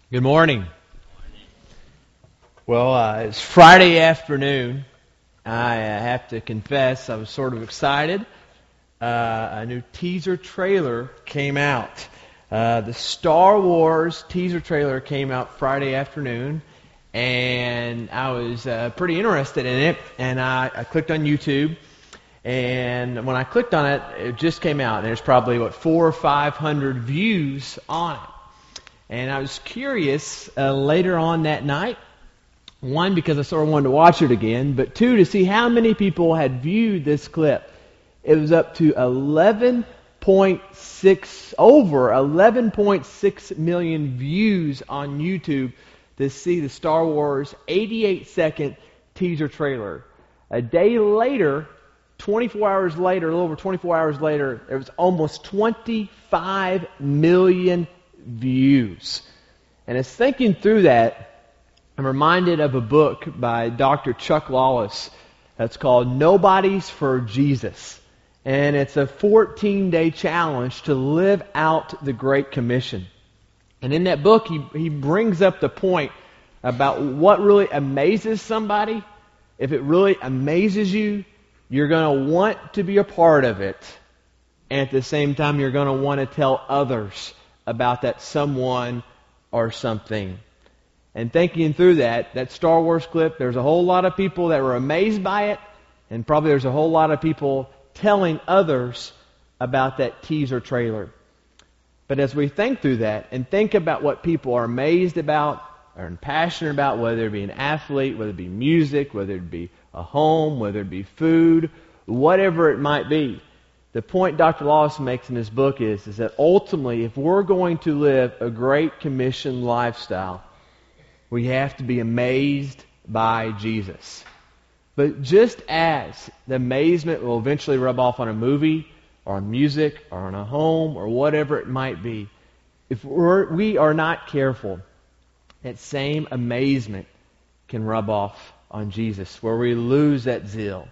Good morning. Well, it's Friday afternoon. I have to confess, I was sort of excited. A new teaser trailer came out. The Star Wars teaser trailer came out Friday afternoon, and I was pretty interested in it. And I clicked on YouTube, and when I clicked on it, it just came out. And there's probably 400 or 500 views on it. And I was curious later on that night, one, because I sort of wanted to watch it again, but two, to see how many people had viewed this clip. It was up to over 11.6 million views on YouTube to see the Star Wars 88-second teaser trailer. A day later, 24 hours later, a little over 24 hours later, there was almost 25 million views. And as thinking through that, I'm reminded of a book by Dr. Chuck Lawless that's called Nobody's for Jesus. And it's a 14-day challenge to live out the Great Commission. And in that book, he brings up the point about what really amazes somebody. If it really amazes you, you're going to want to be a part of it. And at the same time, you're going to want to tell others about that someone or something. And thinking through that Star Wars clip, there's a whole lot of people that were amazed by it, and probably there's a whole lot of people telling others about that teaser trailer. But as we think through that and think about what people are amazed about or passionate about, whether it be an athlete, whether it be music, whether it be a home, whether it be food, whatever it might be, the point Dr. Lawless makes in his book is that ultimately, if we're going to live a Great Commission lifestyle, we have to be amazed by Jesus. But just as the amazement will eventually rub off on a movie, or on music, or on a home, or whatever it might be, if we are not careful, that same amazement can rub off on Jesus, where we lose that zeal.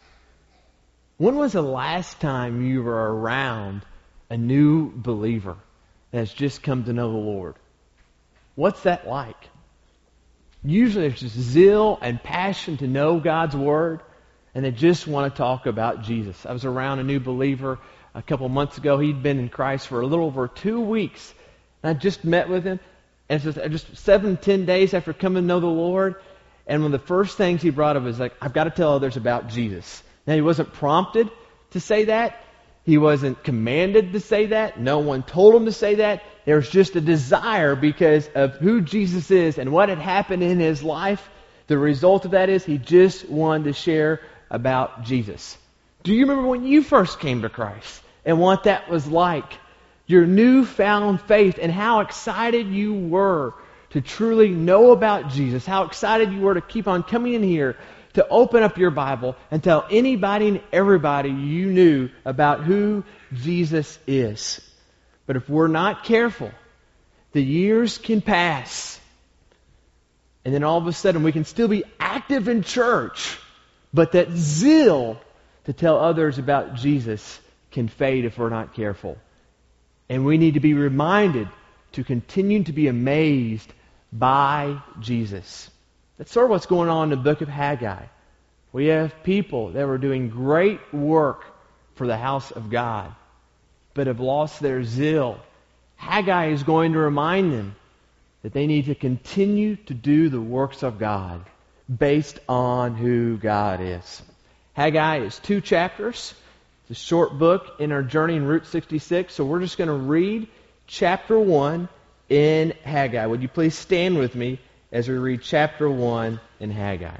When was the last time you were around a new believer that has just come to know the Lord? What's that like? Usually there's just zeal and passion to know God's Word, and they just want to talk about Jesus. I was around a new believer a couple months ago. He'd been in Christ for a little over 2 weeks. And I just met with him, and just 7-10 days after coming to know the Lord, and one of the first things he brought up was like, I've got to tell others about Jesus. Now, he wasn't prompted to say that. He wasn't commanded to say that. No one told him to say that. There was just a desire because of who Jesus is and what had happened in his life. The result of that is he just wanted to share about Jesus. Do you remember when you first came to Christ and what that was like? Your newfound faith and how excited you were to truly know about Jesus. How excited you were to keep on coming in here, to open up your Bible and tell anybody and everybody you knew about who Jesus is. But if we're not careful, the years can pass. And then all of a sudden we can still be active in church, but that zeal to tell others about Jesus can fade if we're not careful. And we need to be reminded to continue to be amazed by Jesus. That's sort of what's going on in the book of Haggai. We have people that were doing great work for the house of God, but have lost their zeal. Haggai is going to remind them that they need to continue to do the works of God based on who God is. Haggai is 2 chapters. It's a short book in our journey in Route 66, so we're just going to read chapter 1 in Haggai. Would you please stand with me as we read chapter 1 in Haggai?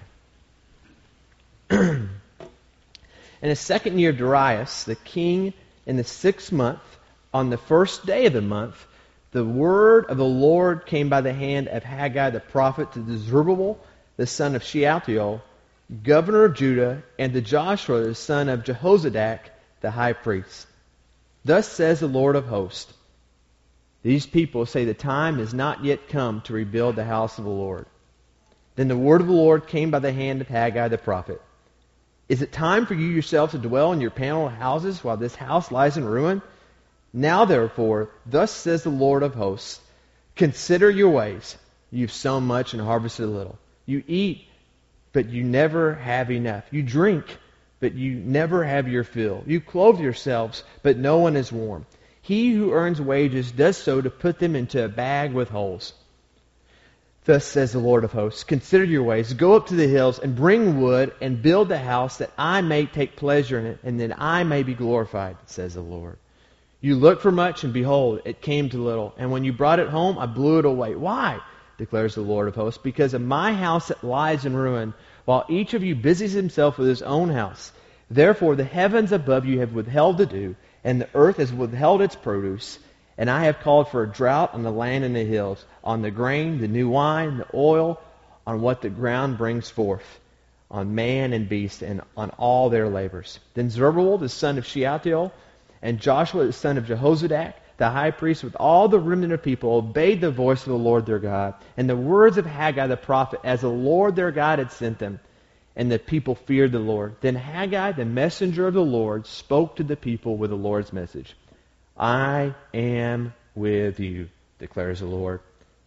In the 2nd year of Darius, the king, in the 6th month, on the 1st day of the month, the word of the Lord came by the hand of Haggai the prophet to Zerubbabel, the son of Shealtiel, governor of Judah, and to Joshua, the son of Jehozadak, the high priest. Thus says the Lord of hosts, these people say the time has not yet come to rebuild the house of the Lord. Then the word of the Lord came by the hand of Haggai the prophet. Is it time for you yourselves to dwell in your paneled houses while this house lies in ruin? Now therefore, thus says the Lord of hosts, Consider your ways. You've sown much and harvested a little. You eat, but you never have enough. You drink, but you never have your fill. You clothe yourselves, but no one is warm. He who earns wages does so to put them into a bag with holes. Thus says the Lord of hosts, consider your ways, go up to the hills and bring wood and build the house that I may take pleasure in it and that I may be glorified, says the Lord. You looked for much and behold, it came to little. And when you brought it home, I blew it away. Why? Declares the Lord of hosts. Because of my house that lies in ruin, while each of you busies himself with his own house. Therefore the heavens above you have withheld the dew, and the earth has withheld its produce. And I have called for a drought on the land and the hills, on the grain, the new wine, the oil, on what the ground brings forth, on man and beast, and on all their labors. Then Zerubbabel, the son of Shealtiel, and Joshua, the son of Jehozadak, the high priest, with all the remnant of people, obeyed the voice of the Lord their God, and the words of Haggai the prophet, as the Lord their God had sent them. And the people feared the Lord. Then Haggai, the messenger of the Lord, spoke to the people with the Lord's message. I am with you, declares the Lord.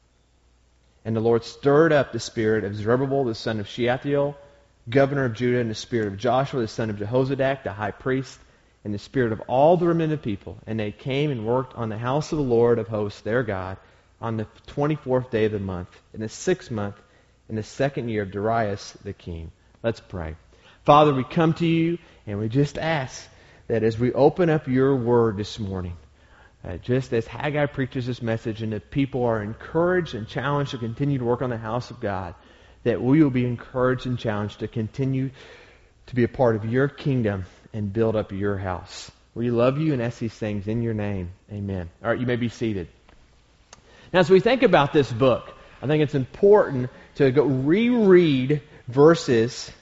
And the Lord stirred up the spirit of Zerubbabel, the son of Shealtiel, governor of Judah, and the spirit of Joshua, the son of Jehozadak, the high priest, and the spirit of all the remnant of people. And they came and worked on the house of the Lord of hosts, their God, on the 24th day of the month, in the 6th month, in the 2nd year of Darius the king. Let's pray. Father, we come to you and we just ask that as we open up your word this morning, just as Haggai preaches this message and the people are encouraged and challenged to continue to work on the house of God, that we will be encouraged and challenged to continue to be a part of your kingdom and build up your house. We love you and ask these things in your name. Amen. All right, you may be seated. Now, as we think about this book, I think it's important to go reread verses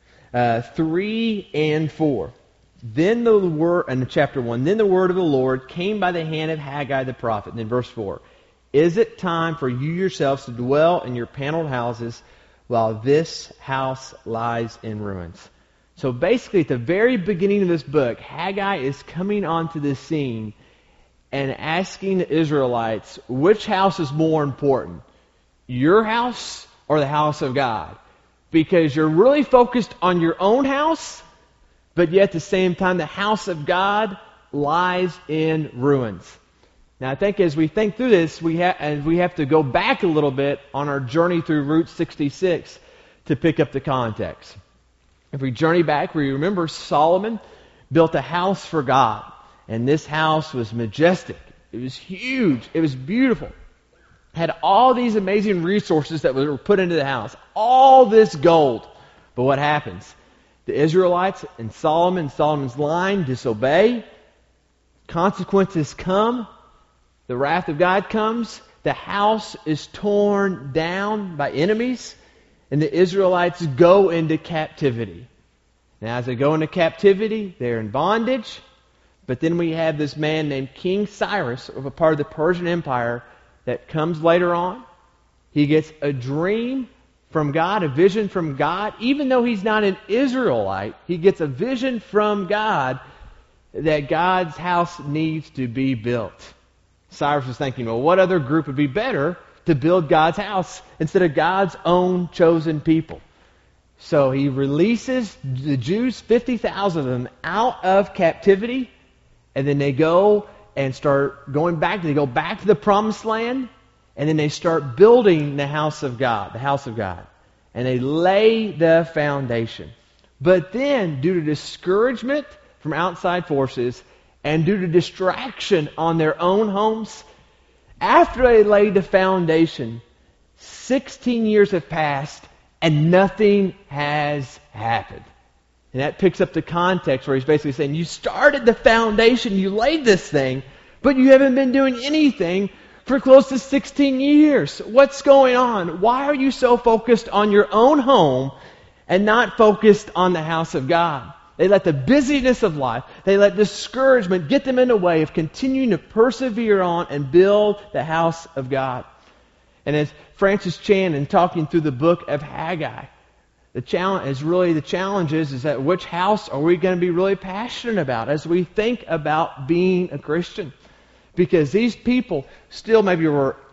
3 and 4. Then the word, in chapter 1, then the word of the Lord came by the hand of Haggai the prophet. And then verse 4, is it time for you yourselves to dwell in your paneled houses while this house lies in ruins? So basically, at the very beginning of this book, Haggai is coming onto the scene and asking the Israelites, which house is more important? Your house or the house of God? Because you're really focused on your own house, but yet at the same time, the house of God lies in ruins. Now, I think as we think through this, we have to go back a little bit on our journey through Route 66 to pick up the context. If we journey back, we remember Solomon built a house for God. And this house was majestic. It was huge. It was beautiful. It had all these amazing resources that were put into the house. All this gold. But what happens? The Israelites and Solomon's line disobey. Consequences come. The wrath of God comes. The house is torn down by enemies. And the Israelites go into captivity. Now, as they go into captivity, they're in bondage. But then we have this man named King Cyrus, of a part of the Persian Empire, that comes later on. He gets a dream from God, a vision from God. Even though he's not an Israelite, he gets a vision from God that God's house needs to be built. Cyrus was thinking, well, what other group would be better to build God's house instead of God's own chosen people? So he releases the Jews, 50,000 of them, out of captivity, and then they go and start going back. They go back to the promised land, and then they start building the house of God, and they lay the foundation. But then, due to discouragement from outside forces and due to distraction on their own homes, after they laid the foundation, 16 years have passed and nothing has happened. And that picks up the context where he's basically saying, you started the foundation, you laid this thing, but you haven't been doing anything for close to 16 years. What's going on? Why are you so focused on your own home and not focused on the house of God? They let the busyness of life, they let discouragement get them in the way of continuing to persevere on and build the house of God. And as Francis Chan, in talking through the book of Haggai, the challenge is that which house are we going to be really passionate about as we think about being a Christian? Because these people still maybe were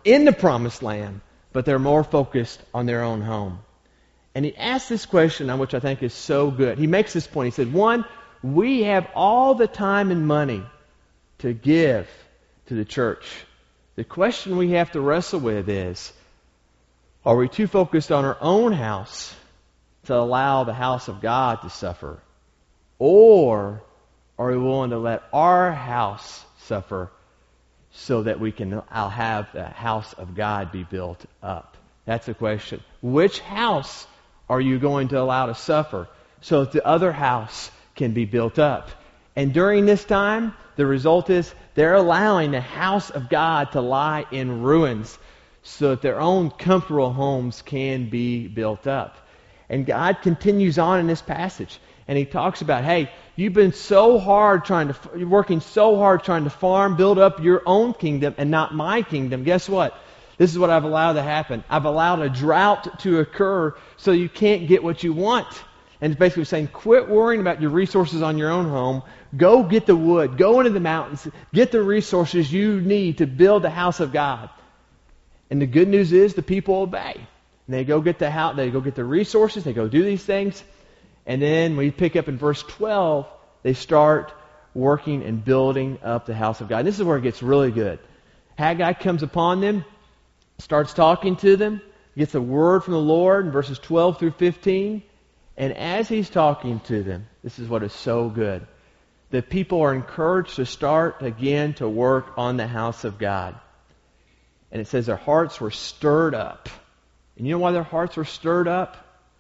in the promised land, but they're more focused on their own home. And he asks this question, which I think is so good. He makes this point. He said, one, we have all the time and money to give to the church. The question we have to wrestle with is, are we too focused on our own house to allow the house of God to suffer? Or are we willing to let our house suffer so that we can have the house of God be built up? That's the question. Which house are you going to allow to suffer so that the other house can be built up? And during this time, the result is they're allowing the house of God to lie in ruins so that their own comfortable homes can be built up. And God continues on in this passage. And He talks about, hey, you've been you're working so hard trying to farm, build up your own kingdom and not my kingdom. Guess what? This is what I've allowed to happen. I've allowed a drought to occur so you can't get what you want. And it's basically saying, quit worrying about your resources on your own home. Go get the wood. Go into the mountains. Get the resources you need to build the house of God. And the good news is the people obey. And they go get the house. They go get the resources. They go do these things. And then when you pick up in verse 12, they start working and building up the house of God. And this is where it gets really good. Haggai comes upon them, starts talking to them, gets a word from the Lord in verses 12 through 15. And as he's talking to them, this is what is so good. The people are encouraged to start again to work on the house of God. And it says their hearts were stirred up. And you know why their hearts were stirred up?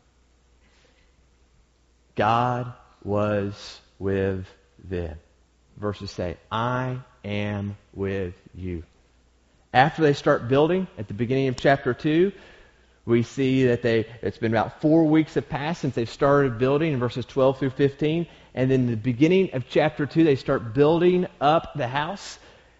God was with them. Verses say, I am with you. After they start building, at the beginning of chapter 2, we see that it's been about 4 weeks have passed since they've started building in verses 12 through 15. And then the beginning of chapter 2, they start building up the house.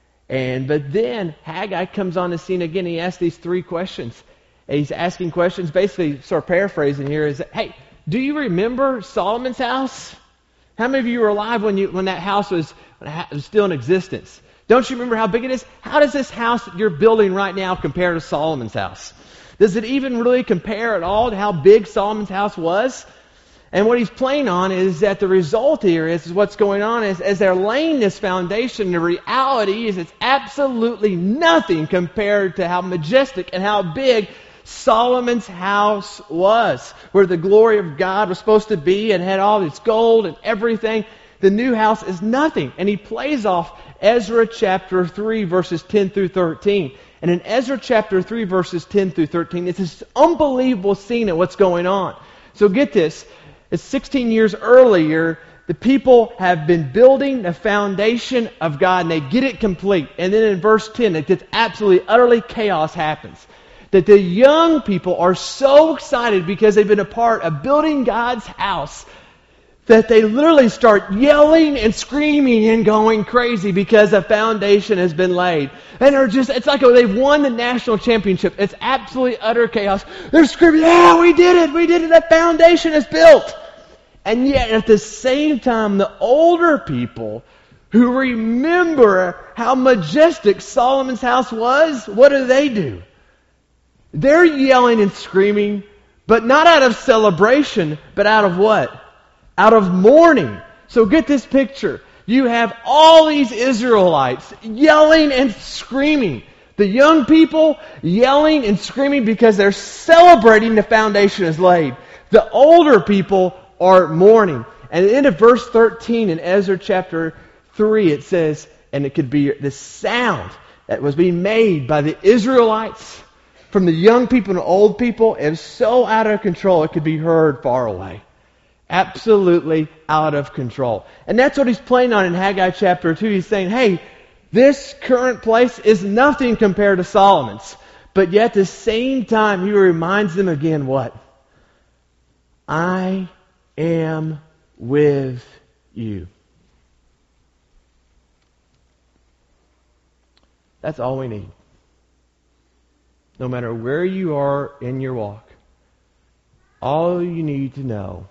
But then Haggai comes on the scene again. He asks these 3 questions. And he's asking questions, basically sort of paraphrasing here, is, hey, do you remember Solomon's house? How many of you were alive when that house was still in existence? Don't you remember how big it is? How does this house that you're building right now compare to Solomon's house? Does it even really compare at all to how big Solomon's house was? And what he's playing on is that the result here is what's going on is as they're laying this foundation, the reality is it's absolutely nothing compared to how majestic and how big Solomon's house was, where the glory of God was supposed to be and had all its gold and everything. The new house is nothing. And he plays off Ezra chapter 3 verses 10 through 13. And in Ezra chapter 3 verses 10 through 13, it's this unbelievable scene of what's going on. So get this. It's 16 years earlier, the people have been building the foundation of God and they get it complete. And then in verse 10, it gets absolutely, utterly chaos happens. That the young people are so excited because they've been a part of building God's house that they literally start yelling and screaming and going crazy because the foundation has been laid. And it's like they've won the national championship. It's absolutely utter chaos. They're screaming, yeah, we did it, the foundation is built. And yet at the same time, the older people who remember how majestic Solomon's house was, what do? They're yelling and screaming, but not out of celebration, but out of what? Out of mourning. So get this picture. You have all these Israelites yelling and screaming. The young people yelling and screaming because they're celebrating the foundation is laid. The older people are mourning. And at the end of verse 13 in Ezra chapter 3, it says, and it could be the sound that was being made by the Israelites from the young people and the old people is so out of control it could be heard far away. Absolutely out of control. And that's what he's playing on in Haggai chapter 2. He's saying, hey, this current place is nothing compared to Solomon's. But yet at the same time, he reminds them again what? I am with you. That's all we need. No matter where you are in your walk, all you need to know,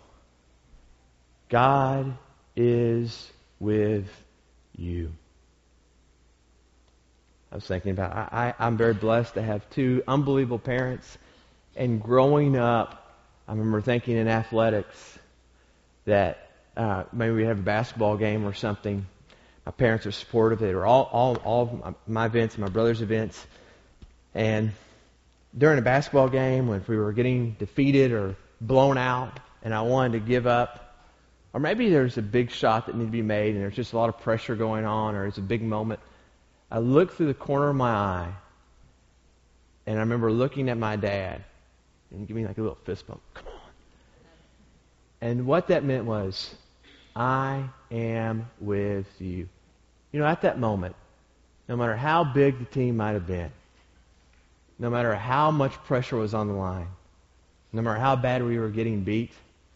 God is with you. I was thinking about. I'm very blessed to have two unbelievable parents. And growing up, I remember thinking in athletics that maybe we have a basketball game or something. My parents are supportive. They were all of my events and my brother's events. And during a basketball game, when we were getting defeated or blown out, and I wanted to give up, or maybe there's a big shot that needed to be made, and there's just a lot of pressure going on, or it's a big moment, I looked through the corner of my eye, and I remember looking at my dad, and give me like a little fist bump. Come on. And what that meant was, I am with you. You know, at that moment, no matter how big the team might have been, no matter how much pressure was on the line, no matter how bad we were getting beat,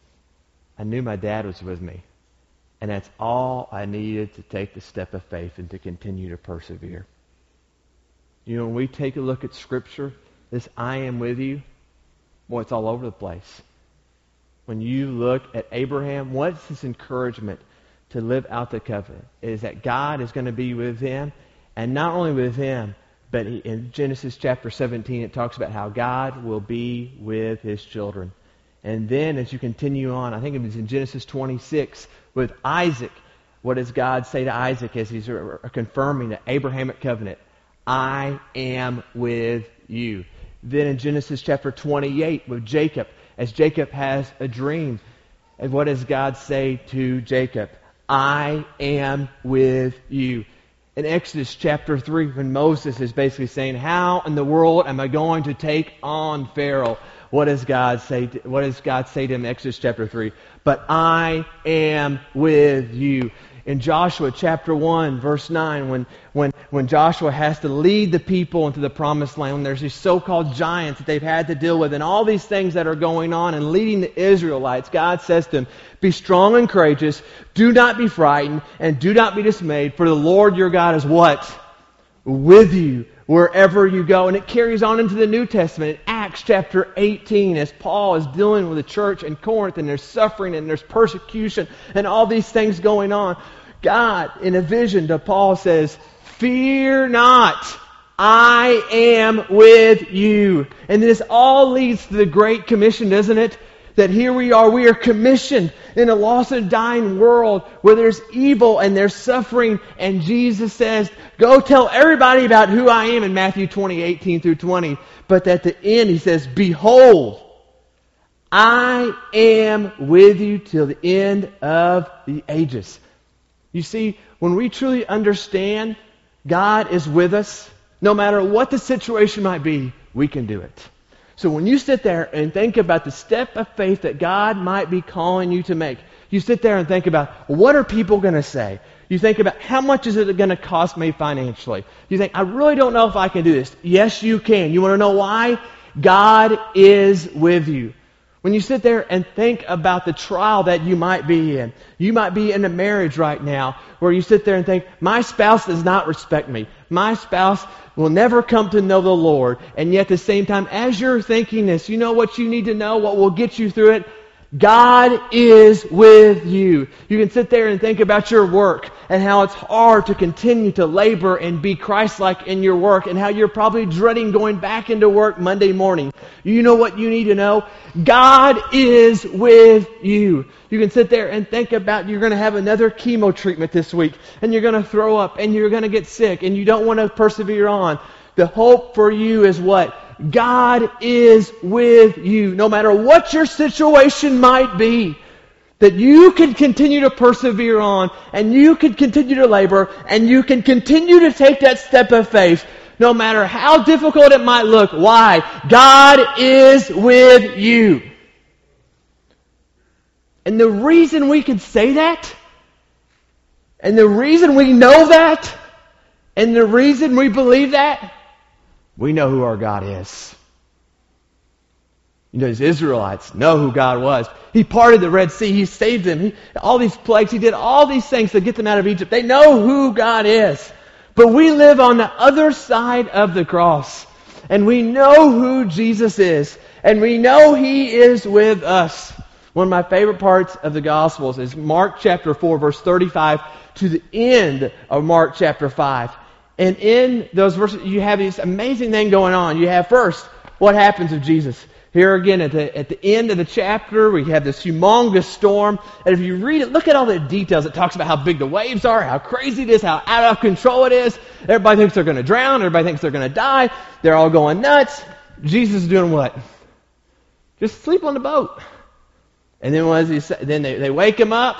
I knew my dad was with me. And that's all I needed to take the step of faith and to continue to persevere. You know, when we take a look at Scripture, this I am with you, boy, it's all over the place. When you look at Abraham, what's his encouragement to live out the covenant? It is that God is going to be with him, and not only with him, but in Genesis chapter 17, it talks about how God will be with his children. And then as you continue on, I think it was in Genesis 26, with Isaac, what does God say to Isaac as he's confirming the Abrahamic covenant? I am with you. Then in Genesis chapter 28 with Jacob, as Jacob has a dream, and what does God say to Jacob? I am with you. In Exodus chapter 3, when Moses is basically saying, how in the world am I going to take on Pharaoh? What does God say to him in Exodus chapter 3? But I am with you. In Joshua chapter 1, verse 9, when Joshua has to lead the people into the promised land, when there's these so-called giants that they've had to deal with, and all these things that are going on and leading the Israelites, God says to them, be strong and courageous, do not be frightened, and do not be dismayed, for the Lord your God is what? With you wherever you go. And it carries on into the New Testament in Acts chapter 18 as Paul is dealing with the church in Corinth, and there's suffering and there's persecution and all these things going on. God, in a vision to Paul, says, fear not, I am with you. And this all leads to the Great Commission, doesn't it? That here we are commissioned in a lost and dying world where there's evil and there's suffering. And Jesus says, go tell everybody about who I am in Matthew 20:18 through 20. But at the end he says, behold, I am with you till the end of the ages. You see, when we truly understand God is with us, no matter what the situation might be, we can do it. So when you sit there and think about the step of faith that God might be calling you to make, you sit there and think about, what are people going to say? You think about, how much is it going to cost me financially? You think, I really don't know if I can do this. Yes, you can. You want to know why? God is with you. When you sit there and think about the trial that you might be in, you might be in a marriage right now where you sit there and think, my spouse does not respect me. My spouse will never come to know the Lord. And yet at the same time, as you're thinking this, you know what you need to know, what will get you through it? God is with you. You can sit there and think about your work and how it's hard to continue to labor and be Christ-like in your work, and how you're probably dreading going back into work Monday morning. You know what you need to know? God is with you. You can sit there and think about, you're going to have another chemo treatment this week, and you're going to throw up, and you're going to get sick, and you don't want to persevere on. The hope for you is what? God is with you. No matter what your situation might be, that you can continue to persevere on, and you can continue to labor, and you can continue to take that step of faith, no matter how difficult it might look. Why? God is with you. And the reason we can say that, and the reason we know that, and the reason we believe that, we know who our God is. You know, these Israelites know who God was. He parted the Red Sea. He saved them. All these plagues. He did all these things to get them out of Egypt. They know who God is. But we live on the other side of the cross. And we know who Jesus is. And we know He is with us. One of my favorite parts of the Gospels is Mark chapter 4, verse 35 to the end of Mark chapter 5. And in those verses, you have this amazing thing going on. You have first, what happens with Jesus? Here again, at the end of the chapter, we have this humongous storm. And if you read it, look at all the details. It talks about how big the waves are, how crazy it is, how out of control it is. Everybody thinks they're going to drown. Everybody thinks they're going to die. They're all going nuts. Jesus is doing what? Just sleep on the boat. And then what does he say? Then they wake him up.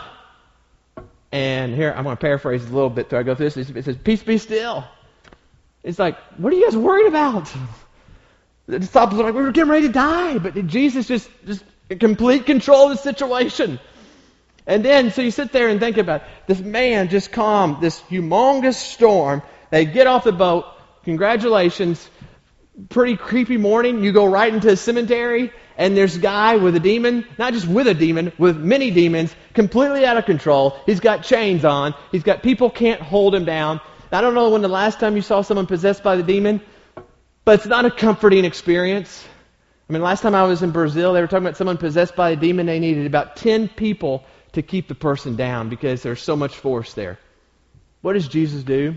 And here, I'm going to paraphrase a little bit till I go through this. It says, peace be still. It's like, what are you guys worried about? The disciples are like, we were getting ready to die. But Jesus just in complete control of the situation. And then, so you sit there and think about it. This man just calmed this humongous storm. They get off the boat. Congratulations. Pretty creepy morning. You go right into a cemetery. And there's a guy with a demon, not just with a demon, with many demons, completely out of control. He's got chains on. He's got people can't hold him down. I don't know when the last time you saw someone possessed by the demon, but it's not a comforting experience. I mean, last time I was in Brazil, they were talking about someone possessed by a demon. They needed about 10 people to keep the person down because there's so much force there. What does Jesus do?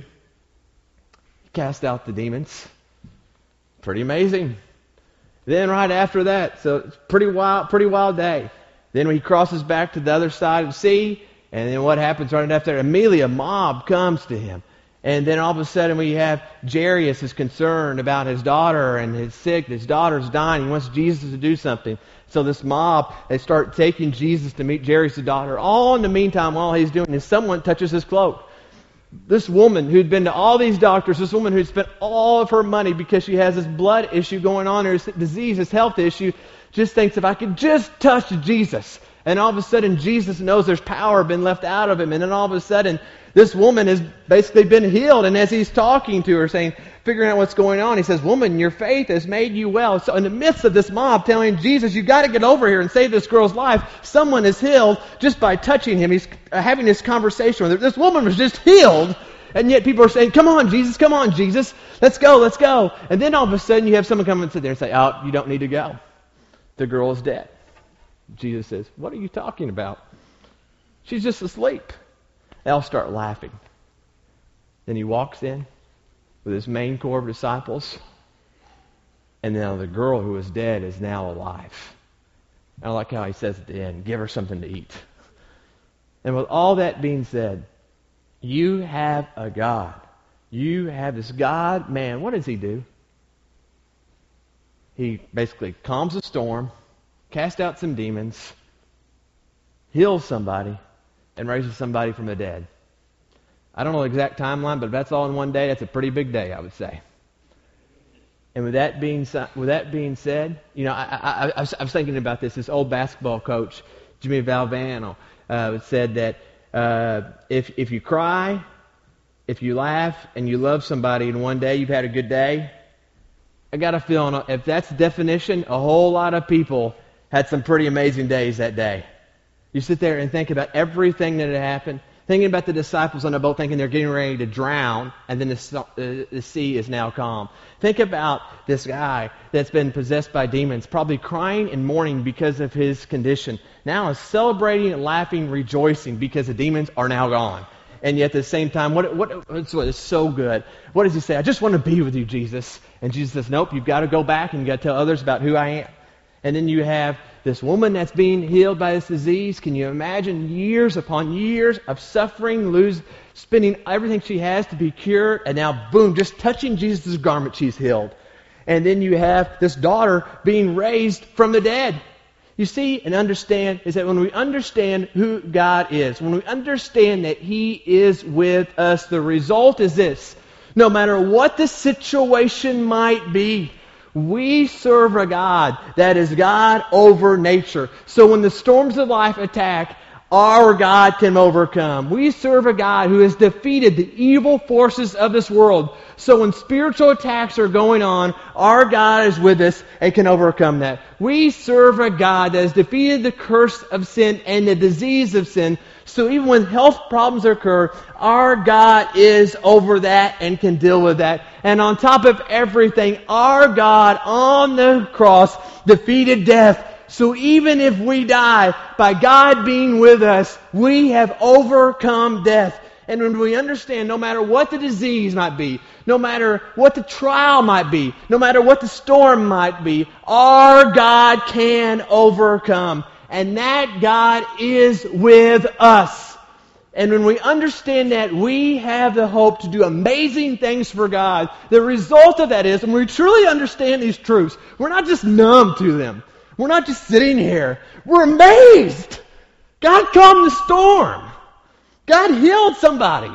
He casts out the demons. Pretty amazing. Then right after that, so it's pretty wild day. Then he crosses back to the other side of the sea, and then what happens right after that? Immediately a mob comes to him. And then all of a sudden we have Jairus is concerned about his daughter and his sick. His daughter's dying. He wants Jesus to do something. So this mob, they start taking Jesus to meet Jairus' daughter. All in the meantime, while he's doing this, someone touches his cloak. This woman who'd been to all these doctors, this woman who'd spent all of her money because she has this blood issue going on, or this disease, this health issue, just thinks, if I could just touch Jesus. And all of a sudden, Jesus knows there's power been left out of him. And then all of a sudden, this woman has basically been healed. And as he's talking to her, figuring out what's going on, he says, woman, your faith has made you well. So in the midst of this mob telling Jesus, you got to get over here and save this girl's life, someone is healed just by touching him. He's having this conversation with her. This woman was just healed. And yet people are saying, come on, Jesus, let's go. And then all of a sudden you have someone come and sit there and say, oh, you don't need to go. The girl is dead. Jesus says, what are you talking about? She's just asleep. They all start laughing. Then he walks in with his main core of disciples. And now the girl who was dead is now alive. I like how he says at the end, give her something to eat. And with all that being said, you have a God. You have this God. Man, what does he do? He basically calms the storm, casts out some demons, heals somebody, and raises somebody from the dead. I don't know the exact timeline, but if that's all in one day, that's a pretty big day, I would say. And with that being said, you know, I was thinking about this. This old basketball coach, Jimmy Valvano, said that if you cry, if you laugh, and you love somebody, and one day you've had a good day, I got a feeling if that's the definition, a whole lot of people had some pretty amazing days that day. You sit there and think about everything that had happened, thinking about the disciples on the boat thinking they're getting ready to drown, and then the sea is now calm. Think about this guy that's been possessed by demons, probably crying and mourning because of his condition. Now is celebrating and laughing, rejoicing because the demons are now gone. And yet at the same time, what is so good? What does he say? I just want to be with you, Jesus. And Jesus says, nope, you've got to go back and you've got to tell others about who I am. And then you have this woman that's being healed by this disease. Can you imagine years upon years of suffering, spending everything she has to be cured, and now, boom, just touching Jesus' garment, she's healed. And then you have this daughter being raised from the dead. You see and understand is that when we understand who God is, when we understand that He is with us, the result is this. No matter what the situation might be, we serve a God that is God over nature. So when the storms of life attack, our God can overcome. We serve a God who has defeated the evil forces of this world. So when spiritual attacks are going on, our God is with us and can overcome that. We serve a God that has defeated the curse of sin and the disease of sin. So even when health problems occur, our God is over that and can deal with that. And on top of everything, our God on the cross defeated death. So even if we die, by God being with us, we have overcome death. And when we understand no matter what the disease might be, no matter what the trial might be, no matter what the storm might be, our God can overcome. And that God is with us. And when we understand that, we have the hope to do amazing things for God. The result of that is, when we truly understand these truths, we're not just numb to them. We're not just sitting here. We're amazed. God calmed the storm. God healed somebody.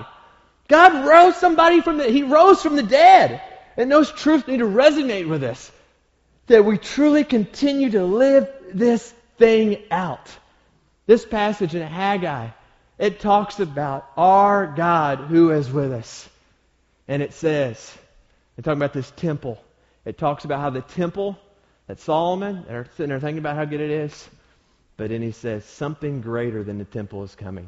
God rose somebody He rose from the dead. And those truths need to resonate with us. That we truly continue to live this thing out. This passage in Haggai, it talks about our God who is with us. And it says, they're talking about this temple. It talks about how the temple that Solomon, they're sitting there thinking about how good it is. But then he says, something greater than the temple is coming.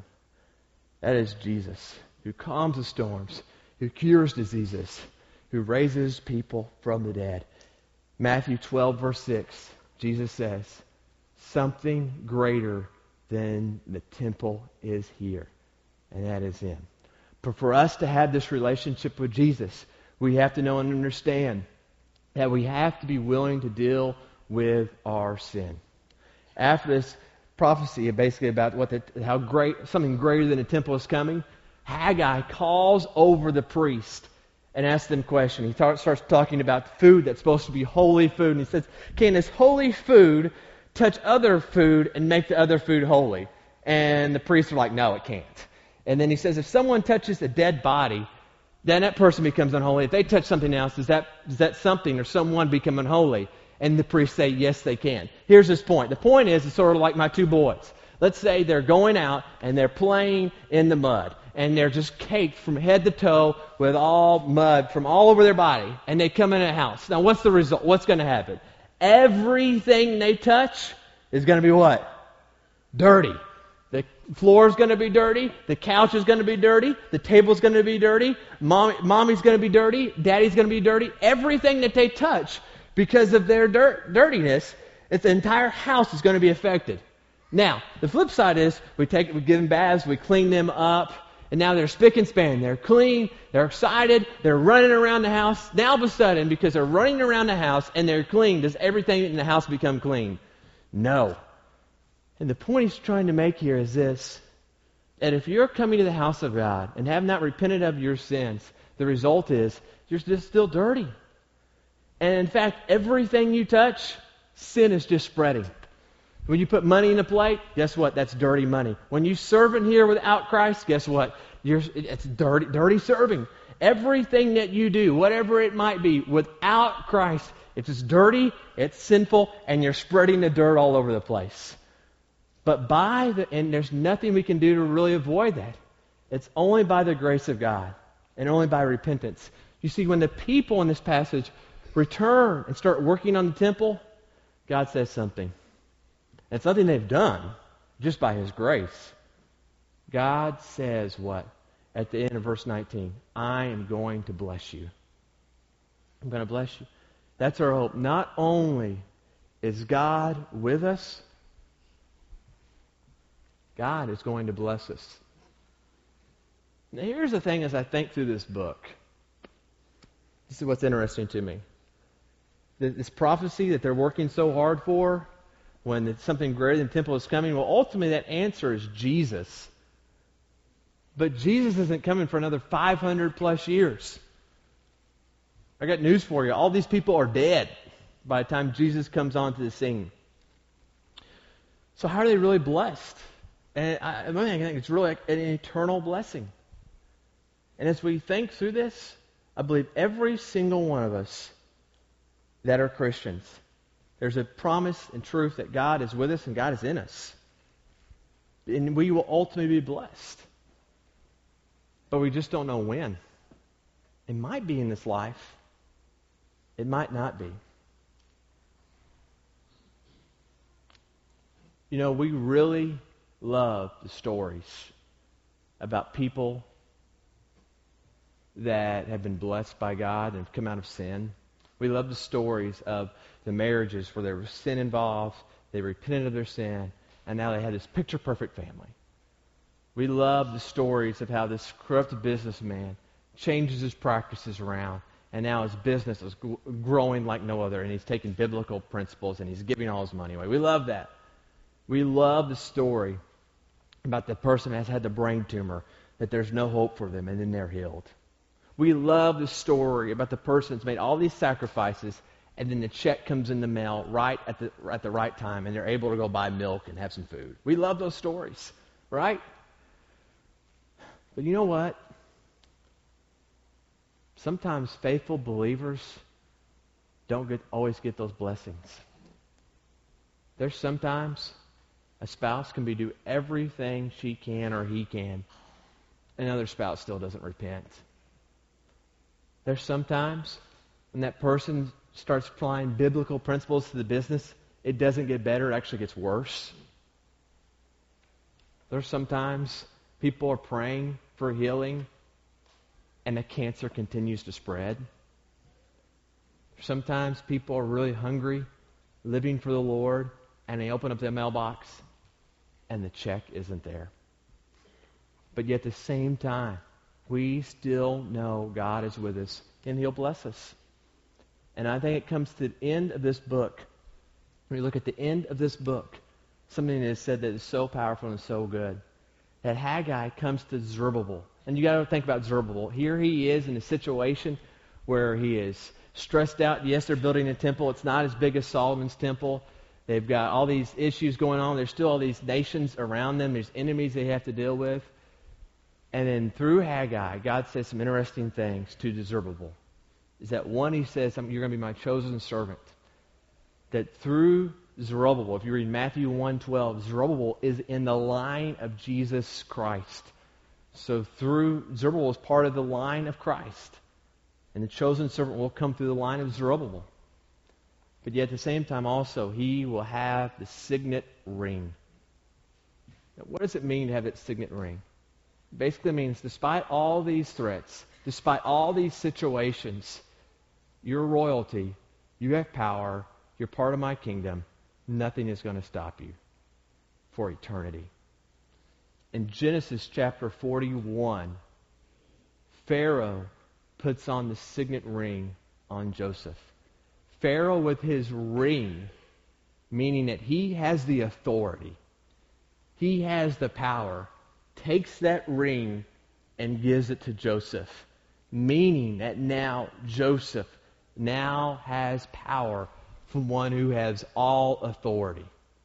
That is Jesus, who calms the storms, who cures diseases, who raises people from the dead. Matthew 12, verse 6, Jesus says, something greater than the temple is here, and that is Him. But for us to have this relationship with Jesus, we have to know and understand that we have to be willing to deal with our sin. After this prophecy, basically about how great something greater than a temple is coming, Haggai calls over the priest and asks them a question. He starts talking about food that's supposed to be holy food, and he says, "Can this holy food touch other food and make the other food holy?" And the priests are like, "No, it can't." And then he says, if someone touches a dead body, then that person becomes unholy. If they touch something else, does that something or someone become unholy? And the priests say, yes, they can. Here's his point. The point is, it's sort of like my two boys. Let's say they're going out and they're playing in the mud. And they're just caked from head to toe with all mud from all over their body. And they come in a house. Now, what's the result? What's going to happen? Everything they touch is going to be what? Dirty. The floor is going to be dirty. The couch is going to be dirty. The table is going to be dirty. Mommy's going to be dirty. Daddy's going to be dirty. Everything that they touch, because of their dirtiness, the entire house is going to be affected. Now, the flip side is we give them baths, we clean them up, and now they're spick and span. They're clean, they're excited, they're running around the house. Now, all of a sudden, because they're running around the house and they're clean, does everything in the house become clean? No. And the point he's trying to make here is this, that if you're coming to the house of God and have not repented of your sins, the result is you're just still dirty. And in fact, everything you touch, sin is just spreading. When you put money in a plate, guess what? That's dirty money. When you serve in here without Christ, guess what? It's dirty serving. Everything that you do, whatever it might be, without Christ, if it's dirty, it's sinful, and you're spreading the dirt all over the place. But and there's nothing we can do to really avoid that. It's only by the grace of God and only by repentance. You see, when the people in this passage return and start working on the temple, God says something. It's nothing they've done, just by His grace. God says what? At the end of verse 19, I am going to bless you. I'm going to bless you. That's our hope. Not only is God with us, God is going to bless us. Now here's the thing as I think through this book. This is what's interesting to me. This prophecy that they're working so hard for, when something greater than the temple is coming, well, ultimately that answer is Jesus. But Jesus isn't coming for another 500 plus years. I got news for you. All these people are dead by the time Jesus comes onto the scene. So how are they really blessed? And I think it's really like an eternal blessing. And as we think through this, I believe every single one of us that are Christians, there's a promise and truth that God is with us and God is in us. And we will ultimately be blessed. But we just don't know when. It might be in this life. It might not be. You know, we really love the stories about people that have been blessed by God and have come out of sin. We love the stories of the marriages where there was sin involved, they repented of their sin, and now they had this picture-perfect family. We love the stories of how this corrupt businessman changes his practices around, and now his business is growing like no other, and he's taking biblical principles, and he's giving all his money away. We love that. We love the story about the person that has had the brain tumor, that there's no hope for them, and then they're healed. We love the story about the person that's made all these sacrifices, and then the check comes in the mail right at the right time, and they're able to go buy milk and have some food. We love those stories, right? But you know what? Sometimes faithful believers don't always get those blessings. There's sometimes a spouse can do everything she can or he can, and another spouse still doesn't repent. There's sometimes when that person starts applying biblical principles to the business, it doesn't get better, it actually gets worse. There's sometimes people are praying for healing, and the cancer continues to spread. Sometimes people are really hungry, living for the Lord, and they open up their mailbox, and the check isn't there. But yet at the same time, we still know God is with us, and He'll bless us. And I think it comes to the end of this book. When you look at the end of this book, something that is said that is so powerful and so good, that Haggai comes to Zerubbabel. And you got to think about Zerubbabel. Here he is in a situation where he is stressed out. Yes, they're building a temple. It's not as big as Solomon's temple. They've got all these issues going on. There's still all these nations around them. There's enemies they have to deal with. And then through Haggai, God says some interesting things to Zerubbabel. Is that one, he says, you're going to be my chosen servant. That through Zerubbabel, if you read Matthew 1:12, Zerubbabel is in the line of Jesus Christ. So Zerubbabel is part of the line of Christ. And the chosen servant will come through the line of Zerubbabel. But yet at the same time also, he will have the signet ring. Now, what does it mean to have that signet ring? Basically it means despite all these threats, despite all these situations, you're royalty, you have power, you're part of my kingdom, nothing is going to stop you for eternity. In Genesis chapter 41, Pharaoh puts on the signet ring on Joseph. Pharaoh with his ring, meaning that he has the authority, he has the power, takes that ring and gives it to Joseph, meaning that now Joseph now has power from one who has all authority.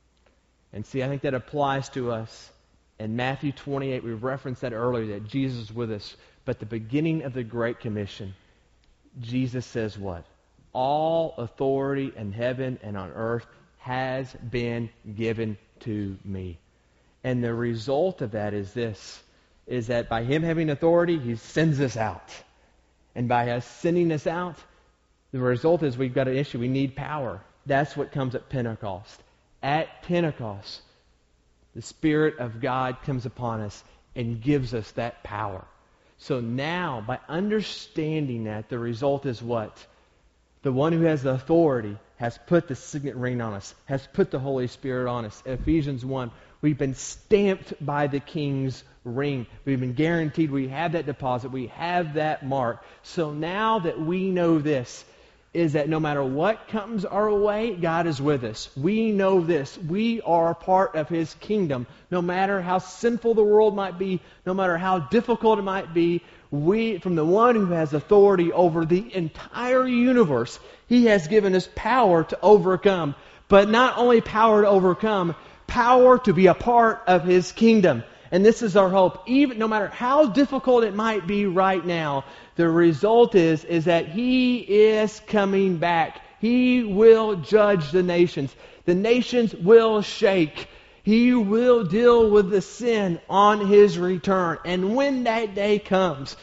And see, I think that applies to us. In Matthew 28, we referenced that earlier, that Jesus is with us. But the beginning of the Great Commission, Jesus says what? All authority in heaven and on earth has been given to me. And the result of that is this, is that by Him having authority, He sends us out. And by us sending us out, the result is we've got an issue. We need power. That's what comes at Pentecost. At Pentecost, the Spirit of God comes upon us and gives us that power. So now, by understanding that, the result is what? The one who has the authority has put the signet ring on us, has put the Holy Spirit on us. Ephesians 1, we've been stamped by the King's ring. We've been guaranteed we have that deposit. We have that mark. So now that we know this, is that no matter what comes our way, God is with us. We know this. We are part of His kingdom. No matter how sinful the world might be, no matter how difficult it might be, we, from the one who has authority over the entire universe, He has given us power to overcome. But not only power to overcome, power to be a part of His kingdom. And this is our hope. Even no matter how difficult it might be right now, the result is that He is coming back. He will judge the nations. The nations will shake. He will deal with the sin on His return. And when that day comes,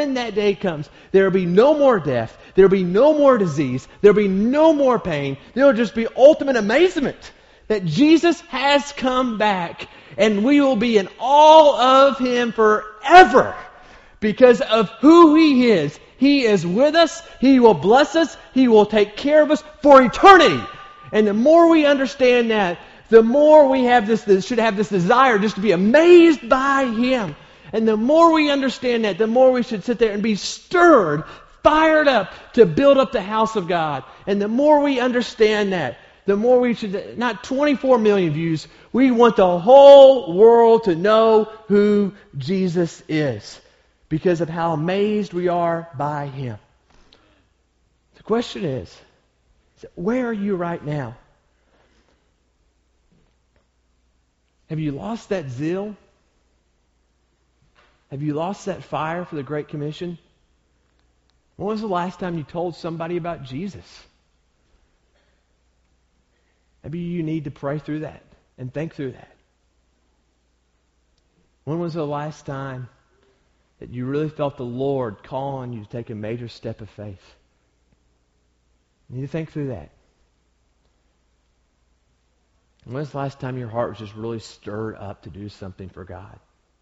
there will be no more death. There will be no more disease. There will be no more pain. There will just be ultimate amazement that Jesus has come back. And we will be in awe of Him forever because of who He is. He is with us. He will bless us. He will take care of us for eternity. And the more we understand that, the more we have should have this desire just to be amazed by Him. And the more we understand that, the more we should sit there and be stirred, fired up to build up the house of God. And the more we understand that, the more we should, not 24 million views, we want the whole world to know who Jesus is because of how amazed we are by Him. The question is, where are you right now? Have you lost that zeal? Have you lost that fire for the Great Commission? When was the last time you told somebody about Jesus? Maybe you need to pray through that and think through that. When was the last time that you really felt the Lord call on you to take a major step of faith? You need to think through that. When was the last time your heart was just really stirred up to do something for God?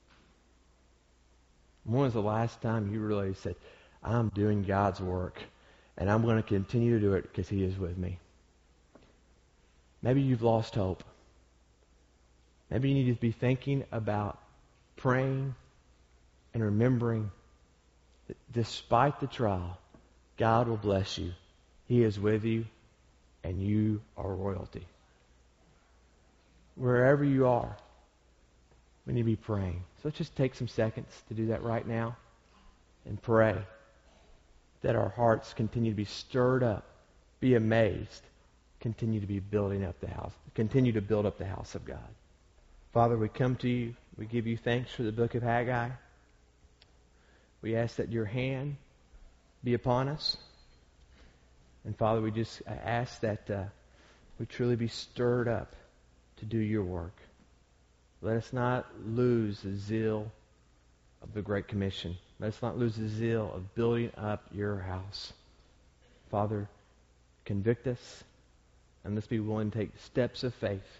When was the last time you really said, I'm doing God's work, and I'm going to continue to do it because He is with me? Maybe you've lost hope. Maybe you need to be thinking about praying and remembering that despite the trial, God will bless you. He is with you, and you are royalty. Wherever you are, we need to be praying. So let's just take some seconds to do that right now and pray that our hearts continue to be stirred up, be amazed, continue to be building up the house, continue to build up the house of God. Father, we come to you. We give you thanks for the book of Haggai. We ask that your hand be upon us. And Father, we just ask that we truly be stirred up to do your work. Let us not lose the zeal of the Great Commission. Let us not lose the zeal of building up your house. Father, convict us, and let's be willing to take steps of faith,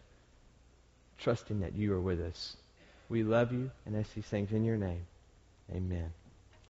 trusting that you are with us. We love you, and ask these things in your name. Amen.